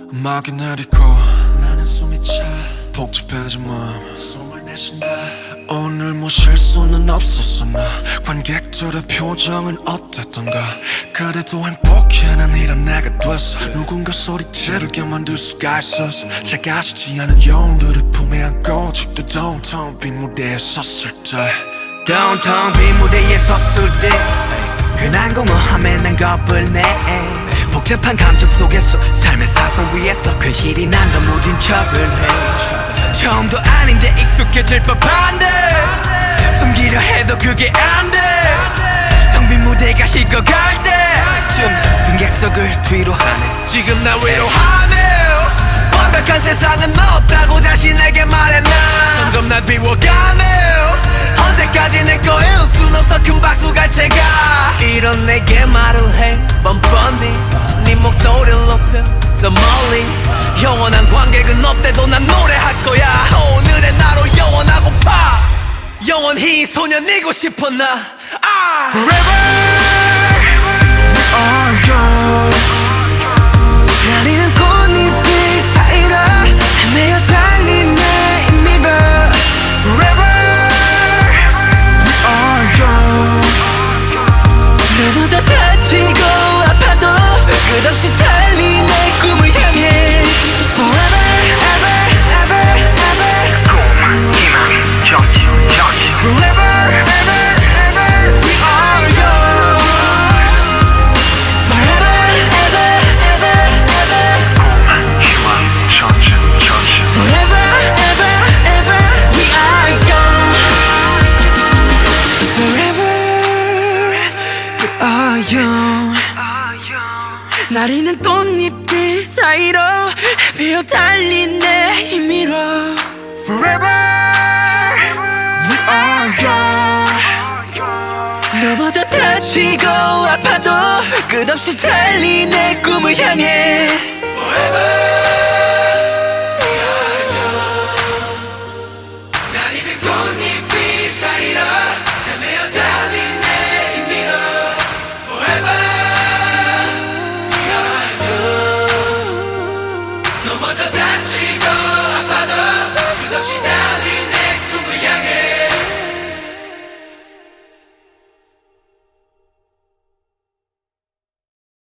음악이 내리고 나는 숨이 차 복잡해진 마음 숨을 내쉰다. 오늘 뭐 실수는 없었어. 나 관객들의 표정은 어땠던가. 그래도 행복해 난 이런 내가 됐어. 누군가 소리 지르게 만들 수가 있었어. 작아지지 않은 영웅들을 품에 안고 아직도 downtown 빈 무대에 섰을 때 downtown 빈 무대에 섰을 때 흔한 공허함에 난 겁을 내. 복잡한 감정 속에서 삶의 사선 위에서 근실이 난더 무딘 척을 해. 처음도 아닌데 익숙해질 법한데 숨기려 해도 그게 안돼. 텅 빈 무대가 식어갈 때쯤 빈객석을 뒤로 하네. 지금 나 외로워하네. 완벽한 세상은 없다고 자신에게 말해. 난 점점 날 비워가네. 언제까지 내 거일 순 없어. 큰 박수 갈 제가 이런 내게 말을 해 뻔뻔히. 네 목소리를 높여 더 멀리. 영원한 관객은 없대도 난 노래할 거야. 오늘의 나로 영원하고파. 영원히 소년이고 싶어 나. Forever we are young. 나리는 꽃잎이 사이로 헤매어 달리네 이 mirror. Forever we are young. 넘어져 다치고 아파도 끝없이 달리 내 꿈을 향해. Forever, ever, ever, ever. 꿈, 희망, 정치. Forever, ever, ever we are young. Forever, ever, ever, ever. 꿈, 희망, 정치. Forever, ever, ever we are young. Forever we are young. 나리는 꽃잎들 사이로 헤매어 달린 내 힘으로. Forever we are young. 넘어져 다치고 아파도 끝없이 달린 내 꿈을 향해. Forever